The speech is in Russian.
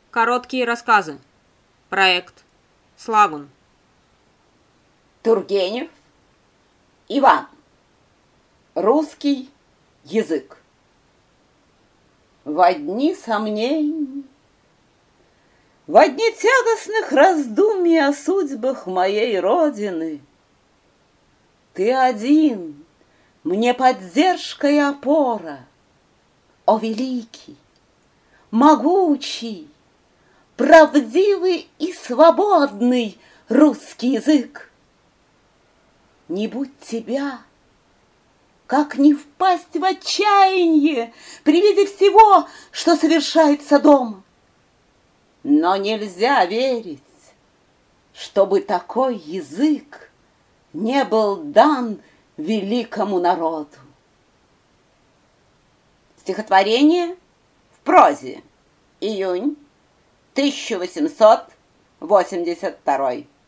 Короткие рассказы. Проект Слагун. Тургенев Иван. Русский язык. Во дни сомнений, во дни тягостных раздумий о судьбах моей Родины, ты один, мне поддержка и опора, о великий, могучий, правдивый и свободный русский язык. Не будь тебя, как не впасть в отчаяние при виде всего, что совершается дома. Но нельзя верить, чтобы такой язык не был дан великому народу. Стихотворение в прозе. Июнь 1882.